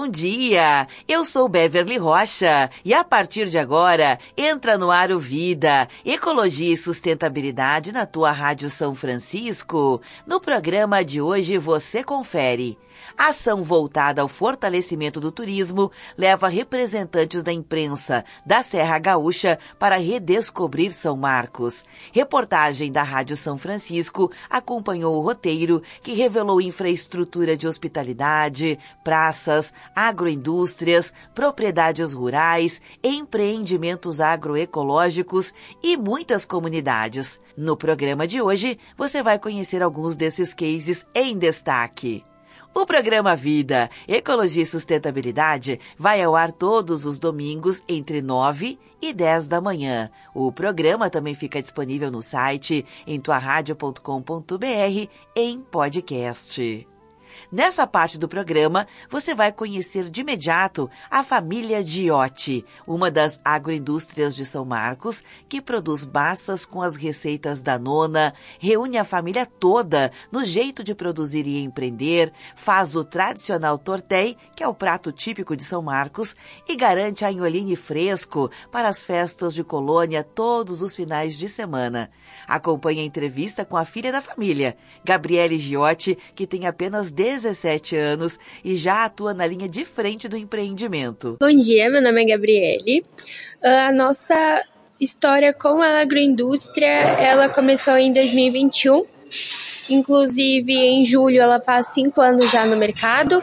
dia! Eu sou Beverly Rocha e a partir de agora entra no ar o Vida, Ecologia e Sustentabilidade na tua Rádio São Francisco. No programa de hoje você confere. Ação voltada ao fortalecimento do turismo leva representantes da imprensa da Serra Gaúcha para redescobrir São Marcos. Reportagem da Rádio São Francisco acompanhou o roteiro que revelou infraestrutura de hospitalidade, praças, agroindústrias, propriedades rurais, empreendimentos agroecológicos e muitas comunidades. No programa de hoje, você vai conhecer alguns desses cases em destaque. O programa Vida, Ecologia e Sustentabilidade vai ao ar todos os domingos entre 9 e 10 da manhã. O programa também fica disponível no site em tuaradio.com.br em podcast. Nessa parte do programa, você vai conhecer de imediato a família Giotti, uma das agroindústrias de São Marcos, que produz massas com as receitas da nona, reúne a família toda no jeito de produzir e empreender, faz o tradicional tortei, que é o prato típico de São Marcos, e garante anholine fresco para as festas de colônia todos os finais de semana. Acompanhe a entrevista com a filha da família, Gabriele Giotti, que tem apenas 17 anos e já atua na linha de frente do empreendimento. Bom dia, meu nome é Gabriele. A nossa história com a agroindústria, ela começou em 2021. Inclusive, em julho, ela faz 5 anos já no mercado.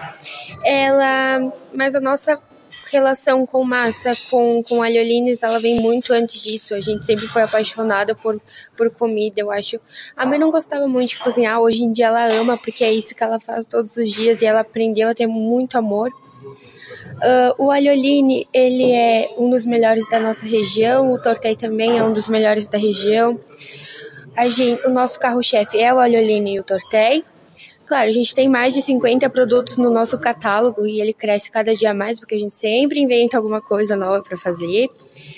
Mas a nossa relação com massa, com alholines, ela vem muito antes disso. A gente sempre foi apaixonada por comida, eu acho. A mãe não gostava muito de cozinhar, hoje em dia ela ama, porque é isso que ela faz todos os dias e ela aprendeu a ter muito amor. O alholine, ele é um dos melhores da nossa região, o tortei também é um dos melhores da região. O nosso carro-chefe é o alholine e o tortei. Claro, a gente tem mais de 50 produtos no nosso catálogo e ele cresce cada dia mais, porque a gente sempre inventa alguma coisa nova para fazer.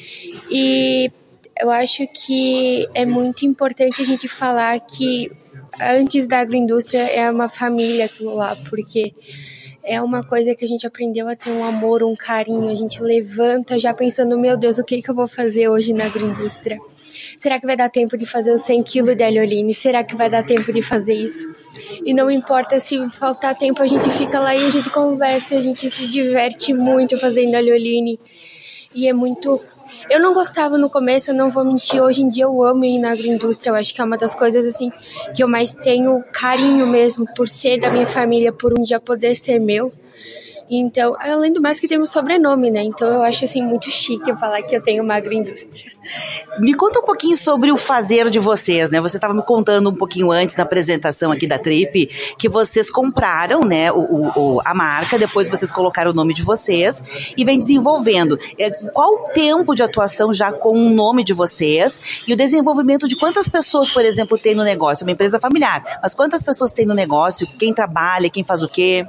E eu acho que é muito importante a gente falar que antes da agroindústria é uma família aquilo lá, porque é uma coisa que a gente aprendeu a ter um amor, um carinho. A gente levanta já pensando, meu Deus, o que eu vou fazer hoje na agroindústria? Será que vai dar tempo de fazer os 100 kg de alholine? Será que vai dar tempo de fazer isso? E não importa se faltar tempo, a gente fica lá e a gente conversa, a gente se diverte muito fazendo alholine. E é muito... Eu não gostava no começo, eu não vou mentir, hoje em dia eu amo ir na agroindústria, eu acho que é uma das coisas assim que eu mais tenho carinho mesmo, por ser da minha família, por um dia poder ser meu. Então, além do mais que temos sobrenome, né? Então eu acho assim muito chique eu falar que eu tenho uma agroindústria. Me conta um pouquinho sobre o fazer de vocês, né? Você estava me contando um pouquinho antes da apresentação aqui da Trip que vocês compraram, né, a marca, depois vocês colocaram o nome de vocês e vem desenvolvendo. Qual o tempo de atuação já com o nome de vocês e o desenvolvimento de quantas pessoas, por exemplo, tem no negócio? Uma empresa familiar, mas quantas pessoas tem no negócio? Quem trabalha, quem faz o quê?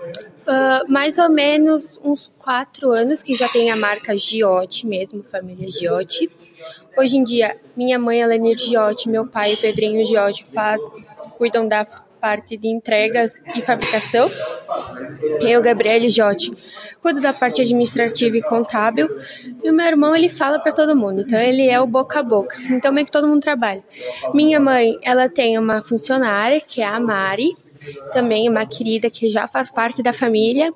Mais ou menos uns 4 anos que já tem a marca Giotti mesmo, família Giotti. Hoje em dia, minha mãe, Elenir Giotti, meu pai, Pedrinho Giotti, cuidam da parte de entregas e fabricação. Eu, Gabriele Giotti, cuido da parte administrativa e contábil. E o meu irmão, ele fala para todo mundo, então ele é o boca a boca. Então meio que todo mundo trabalha. Minha mãe, ela tem uma funcionária, que é a Mari, também uma querida que já faz parte da família.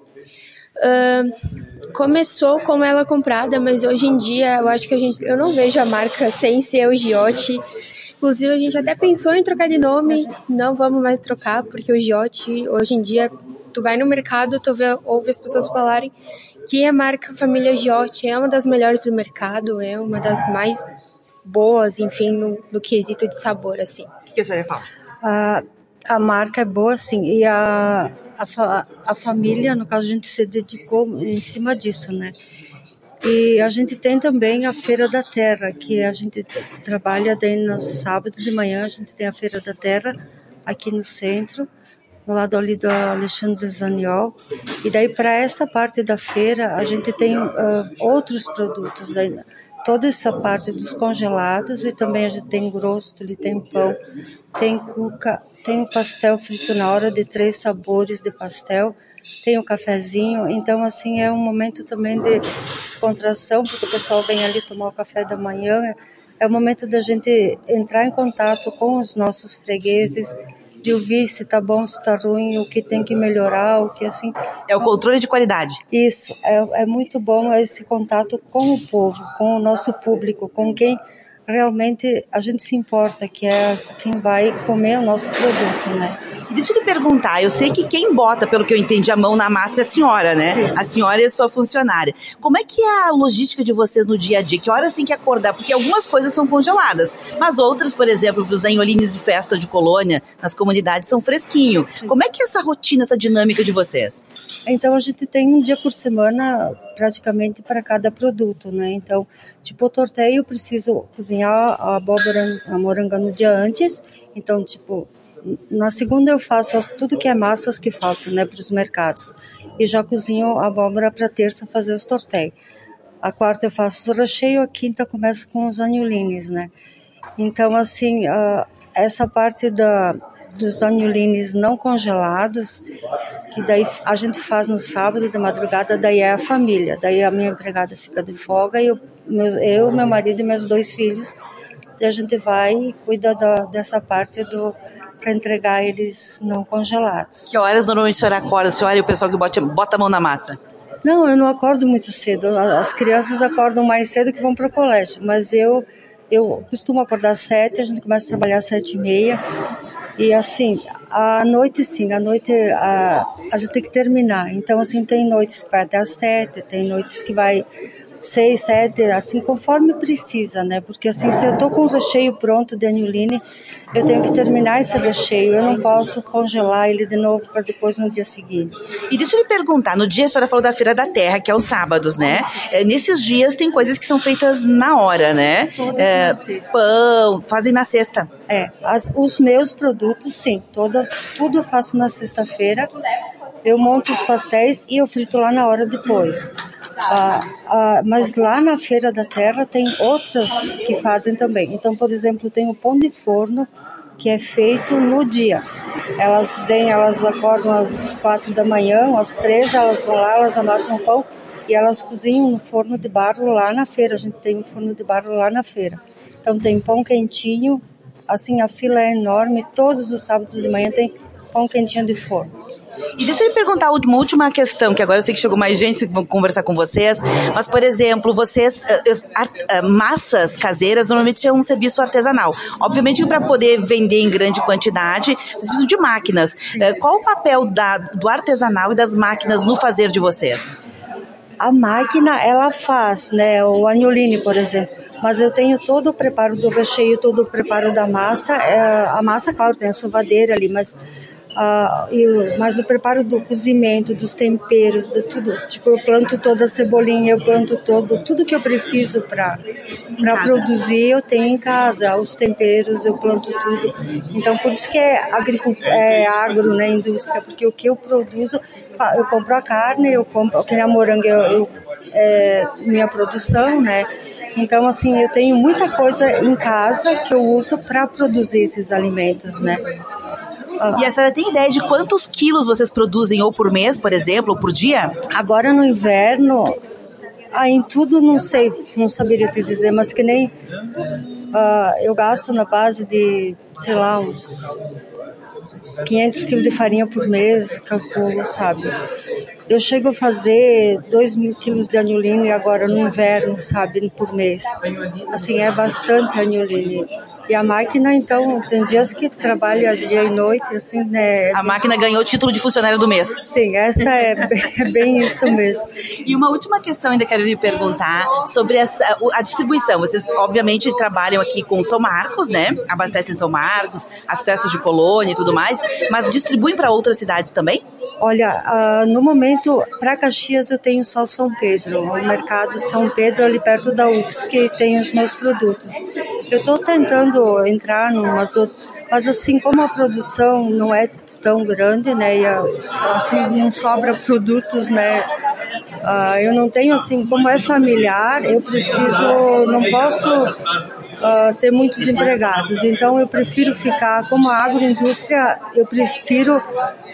Começou com ela comprada, mas hoje em dia eu acho que eu não vejo a marca sem ser o Giotti. Inclusive a gente até pensou em trocar de nome, não vamos mais trocar, porque o Giotti, hoje em dia, tu vai no mercado, tu ouve as pessoas falarem que a marca família Giotti é uma das melhores do mercado, é uma das mais boas, enfim, no quesito de sabor, assim. O que a senhora fala? A marca é boa, sim, e a família, no caso, a gente se dedicou em cima disso, né? E a gente tem também a Feira da Terra, que a gente trabalha daí no sábado de manhã, a gente tem a Feira da Terra aqui no centro, no lado ali do Alexandre Zaniol. E daí para essa parte da feira a gente tem outros produtos, daí, toda essa parte dos congelados, e também a gente tem grostoli, tem pão, tem cuca, tem pastel frito na hora de 3 sabores de pastel. tem o cafezinho, então assim é um momento também de descontração, porque o pessoal vem ali tomar o café da manhã, é o momento da gente entrar em contato com os nossos fregueses, de ouvir se tá bom, se tá ruim, o que tem que melhorar, o que assim... É o controle de qualidade. Isso, é muito bom esse contato com o povo, com o nosso público, com quem realmente a gente se importa, que é quem vai comer o nosso produto, né? E deixa eu lhe perguntar, eu sei que quem bota, pelo que eu entendi, a mão na massa é a senhora, né? Sim. A senhora é sua funcionária. Como é que é a logística de vocês no dia a dia? Que horas tem que acordar? Porque algumas coisas são congeladas, mas outras, por exemplo, para os anholines de festa de colônia, nas comunidades, são fresquinhos. Sim. Como é que é essa rotina, essa dinâmica de vocês? Então, a gente tem um dia por semana, praticamente, para cada produto, né? Então, tipo, o torteio, eu preciso cozinhar a abóbora, a moranga no dia antes. Então, tipo... Na segunda eu faço tudo que é massas que faltam, né, para os mercados. E já cozinho a abóbora para terça fazer os tortéis. A quarta eu faço o recheio, a quinta começa com os anholines, né. Então, assim, essa parte dos anholines não congelados, que daí a gente faz no sábado de madrugada, daí é a família. Daí a minha empregada fica de folga e eu, meu marido e meus 2 filhos, e a gente vai e cuida dessa parte para entregar eles não congelados. Que horas normalmente a senhora acorda, a senhora e o pessoal que bota a mão na massa? Não, eu não acordo muito cedo. As crianças acordam mais cedo que vão para o colégio, mas eu costumo acordar às 7, a gente começa a trabalhar às 7h30. E assim, à noite sim, a gente tem que terminar. Então assim, tem noites que vai até às 7, tem noites que vai 6, 7, assim, conforme precisa, né? Porque assim, se eu tô com o recheio pronto de anholine, eu tenho que terminar esse recheio, eu não posso congelar ele de novo para depois no dia seguinte. E deixa eu lhe perguntar, no dia a senhora falou da Feira da Terra, que é os sábados, né? Nesses dias tem coisas que são feitas na hora, né? Pão, fazem na sexta. Os meus produtos, sim, tudo eu faço na sexta-feira, eu monto os pastéis e eu frito lá na hora depois. Mas lá na Feira da Terra tem outras que fazem também. Então, por exemplo, tem o pão de forno, que é feito no dia. Elas acordam às 4 da manhã, às 3, elas vão lá, elas amassam o pão e elas cozinham no forno de barro lá na feira. A gente tem um forno de barro lá na feira. Então tem pão quentinho, assim, a fila é enorme, todos os sábados de manhã tem pão quentinho de forno. E deixa eu lhe perguntar uma última questão, que agora eu sei que chegou mais gente que vão conversar com vocês, mas, por exemplo, vocês, massas caseiras, normalmente é um serviço artesanal. Obviamente que para poder vender em grande quantidade, vocês precisam de máquinas. Qual o papel do artesanal e das máquinas no fazer de vocês? A máquina, ela faz, né, o anholine, por exemplo, mas eu tenho todo o preparo do recheio, todo o preparo da massa. A massa, claro, tem a sovadeira ali, mas o preparo do cozimento, dos temperos, de tudo, tipo, eu planto toda a cebolinha, eu planto tudo que eu preciso para produzir, eu tenho em casa, os temperos, eu planto tudo. Então, por isso que é agro, né, indústria, porque o que eu produzo, eu compro a carne, eu compro, aqui na moranga, minha produção, né. Então, assim, eu tenho muita coisa em casa que eu uso para produzir esses alimentos, né. E a senhora tem ideia de quantos quilos vocês produzem, ou por mês, por exemplo, ou por dia? Agora no inverno, em tudo não sei, não saberia te dizer, mas que nem eu gasto na base de, sei lá, uns 500 quilos de farinha por mês, calculo, sabe? Eu chego a fazer 2.000 quilos de anholine agora no inverno, sabe, por mês. Assim, é bastante anholine. E a máquina, então, tem dias que trabalha dia e noite, assim, né? A máquina ganhou o título de funcionário do mês. Sim, essa é bem isso mesmo. E uma última questão ainda quero lhe perguntar sobre a distribuição. Vocês, obviamente, trabalham aqui com São Marcos, né? Abastecem São Marcos, as festas de colônia e tudo mais, mas distribuem para outras cidades também? Olha, no momento, para Caxias eu tenho só São Pedro, o mercado São Pedro ali perto da UX, que tem os meus produtos. Eu estou tentando entrar mas assim, como a produção não é tão grande, né, e assim, não sobra produtos, né, eu não tenho, assim, como é familiar, não posso ter muitos empregados, então eu prefiro ficar, como a agroindústria, eu prefiro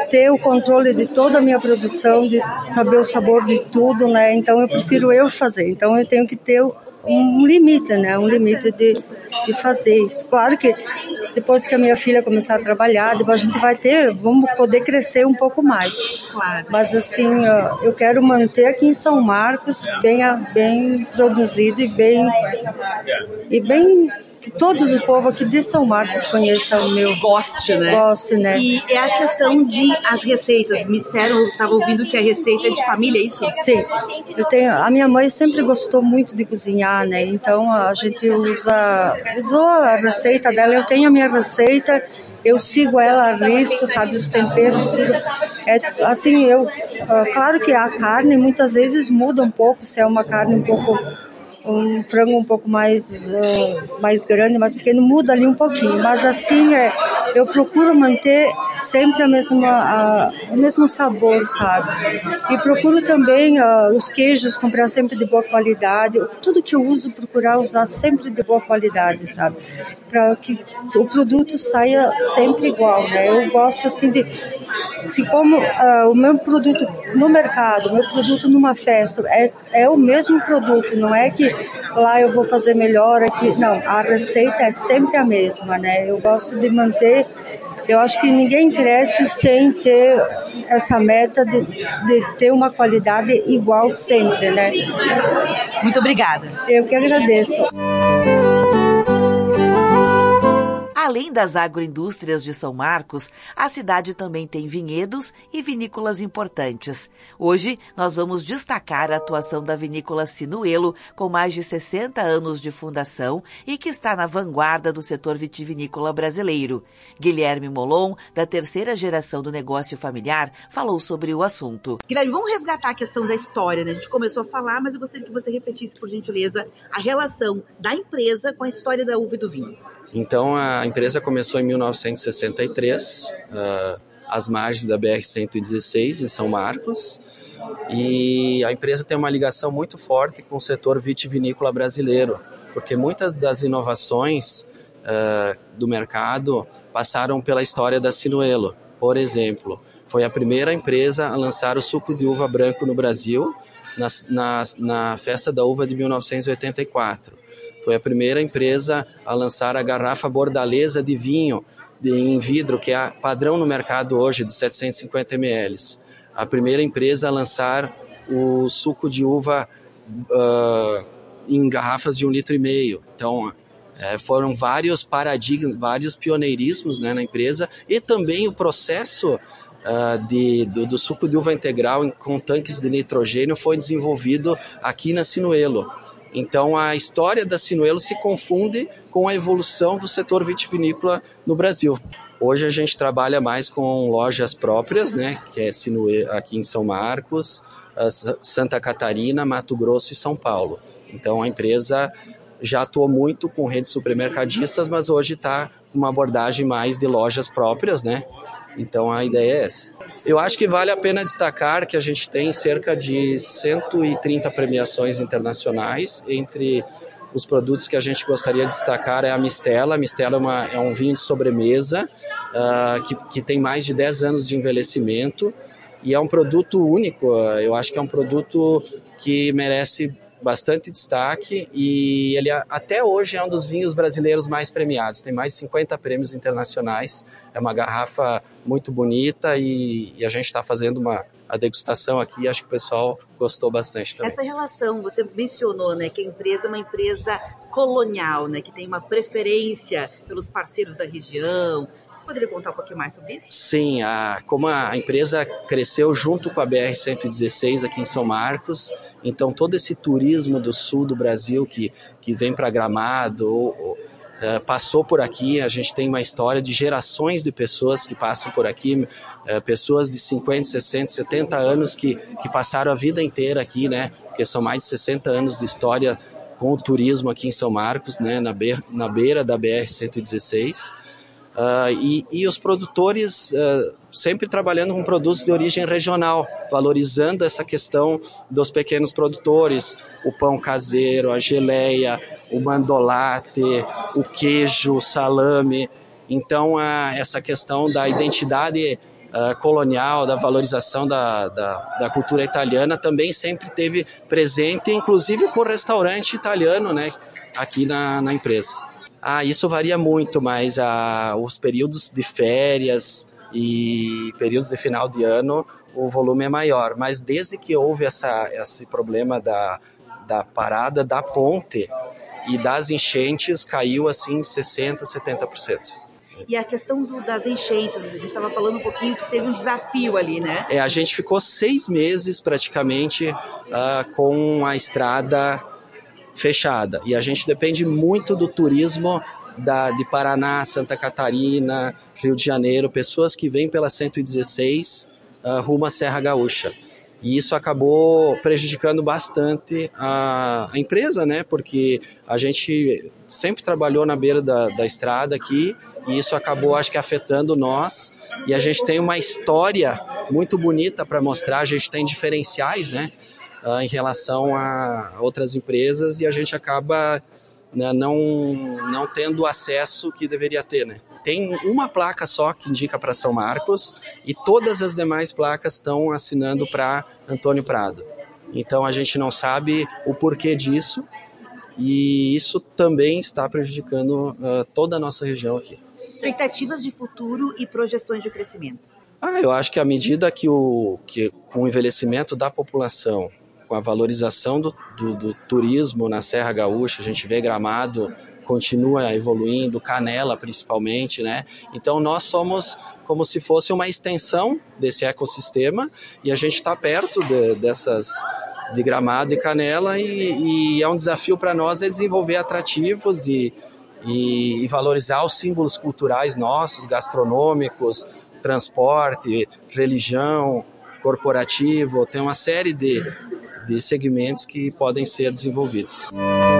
ter o controle de toda a minha produção, de saber o sabor de tudo, né? Então eu prefiro eu fazer. Então eu tenho que ter um limite, né? Um limite de fazer isso. Claro que depois que a minha filha começar a trabalhar, depois a gente vamos poder crescer um pouco mais. Claro. Mas assim, eu quero manter aqui em São Marcos bem produzido e bem que todos o povo aqui de São Marcos conheça o meu. Goste, né? Goste, né? E é a questão de as receitas. Me disseram, eu estava ouvindo que a receita é de família, é isso? Sim. A minha mãe sempre gostou muito de cozinhar, né? Então a gente usou a receita dela. Eu tenho a minha receita, eu sigo ela a risco, sabe? Os temperos, tudo. Assim, claro que a carne muitas vezes muda um pouco, se é uma carne um frango um pouco mais grande, mais pequeno, muda ali um pouquinho, mas assim eu procuro manter sempre o mesmo sabor, sabe? E procuro também os queijos comprar sempre de boa qualidade, tudo que eu uso procurar usar sempre de boa qualidade, sabe? Para que o produto saia sempre igual, né? Eu gosto assim se como o meu produto no mercado, o meu produto numa festa é o mesmo produto, não é que lá eu vou fazer melhor aqui, não, a receita é sempre a mesma, né? Eu gosto de manter, eu acho que ninguém cresce sem ter essa meta de ter uma qualidade igual sempre, né? Muito obrigada. Eu que agradeço. Além das agroindústrias de São Marcos, a cidade também tem vinhedos e vinícolas importantes. Hoje, nós vamos destacar a atuação da vinícola Sinuelo, com mais de 60 anos de fundação e que está na vanguarda do setor vitivinícola brasileiro. Guilherme Molon, da terceira geração do negócio familiar, falou sobre o assunto. Guilherme, vamos resgatar a questão da história, né? A gente começou a falar, mas eu gostaria que você repetisse, por gentileza, a relação da empresa com a história da uva e do vinho. Então, a empresa começou em 1963, às margens da BR-116, em São Marcos, e a empresa tem uma ligação muito forte com o setor vitivinícola brasileiro, porque muitas das inovações do mercado passaram pela história da Sinuelo. Por exemplo, foi a primeira empresa a lançar o suco de uva branco no Brasil, na Festa da Uva de 1984. Foi a primeira empresa a lançar a garrafa bordalesa de vinho em vidro, que é padrão no mercado hoje, de 750 ml. A primeira empresa a lançar o suco de uva em garrafas de 1,5 litro. Então, foram vários paradigmas, vários pioneirismos, né, na empresa, e também o processo do suco de uva integral com tanques de nitrogênio foi desenvolvido aqui na Sinuelo. Então, a história da Sinuelo se confunde com a evolução do setor vitivinícola no Brasil. Hoje a gente trabalha mais com lojas próprias, né, que é Sinuelo, aqui em São Marcos, Santa Catarina, Mato Grosso e São Paulo. Então, a empresa já atuou muito com redes supermercadistas, mas hoje está com uma abordagem mais de lojas próprias, né? Então, a ideia é essa. Eu acho que vale a pena destacar que a gente tem cerca de 130 premiações internacionais. Entre os produtos que a gente gostaria de destacar é a Mistela. A Mistela é um vinho de sobremesa que tem mais de 10 anos de envelhecimento e é um produto único. Eu acho que é um produto que merece bastante destaque e ele até hoje é um dos vinhos brasileiros mais premiados, tem mais de 50 prêmios internacionais, é uma garrafa muito bonita e a gente está fazendo a degustação aqui, acho que o pessoal gostou bastante também. Essa relação, você mencionou, né, que a empresa é uma empresa colonial, né, que tem uma preferência pelos parceiros da região. Você poderia contar um pouquinho mais sobre isso? Sim, como a empresa cresceu junto com a BR-116 aqui em São Marcos, então todo esse turismo do sul do Brasil que vem para Gramado passou por aqui. A gente tem uma história de gerações de pessoas que passam por aqui, pessoas de 50, 60, 70 anos que passaram a vida inteira aqui, né? Porque são mais de 60 anos de história com o turismo aqui em São Marcos, né? Na beira da BR-116. E os produtores sempre trabalhando com produtos de origem regional, valorizando essa questão dos pequenos produtores, o pão caseiro, a geleia, o mandolate, o queijo, o salame. Então, essa questão da identidade colonial, da valorização da cultura italiana, também sempre teve presente, inclusive com o restaurante italiano, né, aqui na empresa. Isso varia muito, mas os períodos de férias e períodos de final de ano, o volume é maior. Mas desde que houve esse problema da parada da ponte e das enchentes, caiu assim 60%, 70%. E a questão das enchentes, a gente estava falando um pouquinho que teve um desafio ali, né? A gente ficou 6 meses praticamente com a estrada fechada. E a gente depende muito do turismo de Paraná, Santa Catarina, Rio de Janeiro, pessoas que vêm pela 116 rumo à Serra Gaúcha. E isso acabou prejudicando bastante a empresa, né? Porque a gente sempre trabalhou na beira da estrada aqui e isso acabou, acho que, afetando nós. E a gente tem uma história muito bonita para mostrar, a gente tem diferenciais, né? Em relação a outras empresas e a gente acaba, né, não tendo o acesso que deveria ter, né? Tem uma placa só que indica para São Marcos e todas as demais placas estão assinando para Antônio Prado. Então a gente não sabe o porquê disso e isso também está prejudicando toda a nossa região aqui. Expectativas de futuro e projeções de crescimento? Eu acho que à medida que com o envelhecimento da população, com a valorização do turismo na Serra Gaúcha, a gente vê Gramado continua evoluindo, Canela principalmente, né? Então nós somos como se fosse uma extensão desse ecossistema e a gente está perto de Gramado e Canela e é um desafio para nós desenvolver atrativos e valorizar os símbolos culturais nossos, gastronômicos, transporte, religião, corporativo, tem uma série de segmentos que podem ser desenvolvidos.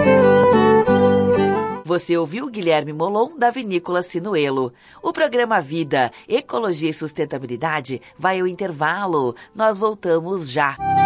Você ouviu Guilherme Molon, da Vinícola Sinuelo. O programa Vida, Ecologia e Sustentabilidade vai ao intervalo. Nós voltamos já.